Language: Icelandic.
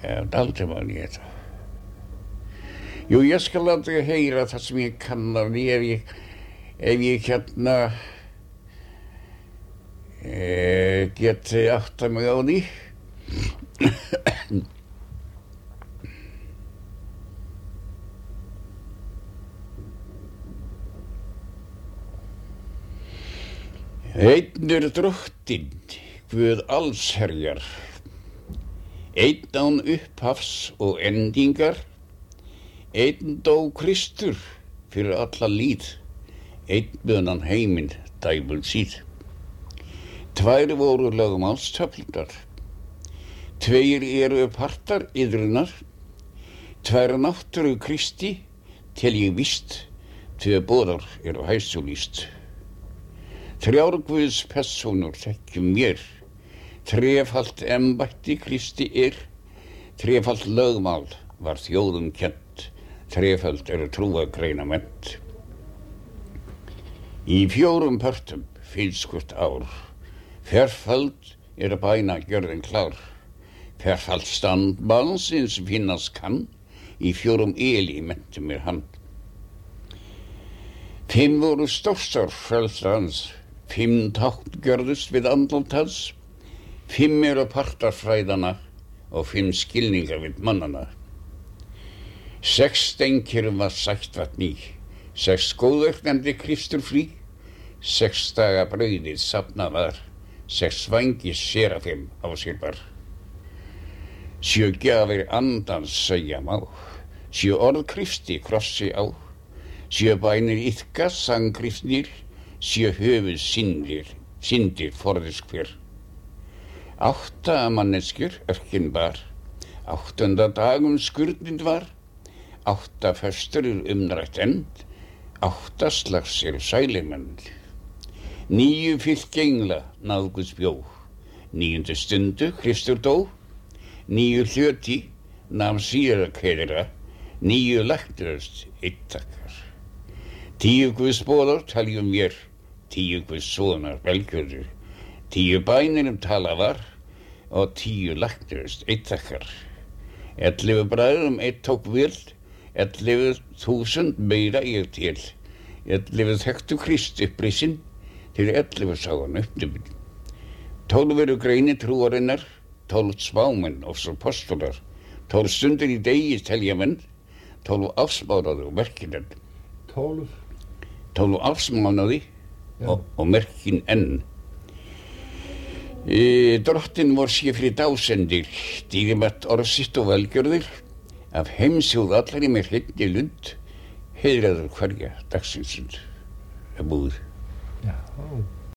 aldrig man ég þetta. Jú, ég skal láta þig heyra það sem ég kann af því ef ég hérna geti átta mig á því. Einn drottinn, Guð allsherjar, einn án upphafs og endingar, einn dó Kristur fyrir alla líð, einn munan heiminn dæmul síð. Tvær voru lögmálstöflurnar, tveir eru partar iðrunar, tvær náttúru Kristi tel ég víst, tvö boðar eru hæsulíst. Þrjár Guðs persónur þekkjum mér, trefalt embætti Kristi trefalt lögmál var þjóðum kennt, trefalt eru trúagreina mennt. Í 4 pörtum finnst hvort ár, ferfald eru bæna gjörðin klár, ferfald stand mannsins finnast kann, í 4 eli menntu mér hann. 5 voru stórstar frelsarans, 5 tákn gjörðust við andlát hans, 5 eru partar fræðana og 5 skilningar við mannana. 6 steinkirum var sætt vatn í, 6 góðverkandi Kristur frí, 6 daga brauðið safnað var, 6 vængir serafim á sér bar. 7 gjafir andans segja má, 7 orð Kristi krossi á, 7 bænir iðka sangkristnir, 7 höfuð syndir forðis hver. 8 manneskjur örkin bar, 8. dagum skurnind var, 8 föstur umrætt end, 8 slags eru sælimenn. 9 fylki engla náðguðs bjó, 9. stundu Kristur dó, 9 hluti nam síra keðra, 9 læknuðust eittakkar. 10 Guðs boðar taljum mér, 10 Guðs sonar velgjörður, 10 bænir tala var og 10 læknuðust eittakkar. 11 bræðrum eitt tók vel, 11.000 meira ég til, 11 þekktu Krist upprisinn, til 11 sá hann uppnuminn. 12 eru greini trúarinnar, 12 smámenn og svo postular, 12 stundir í degi telja menn, 12 ársmánaði og merkinenn. 12 ársmánaði og merkin enn. Drottinn vor sé fyrir dásendir, dýrmætt orðsitt og velgjörðir, af heimsjóð allar í mér hreinni lund, heiðraður hverja dagsins stund. Búið. Já.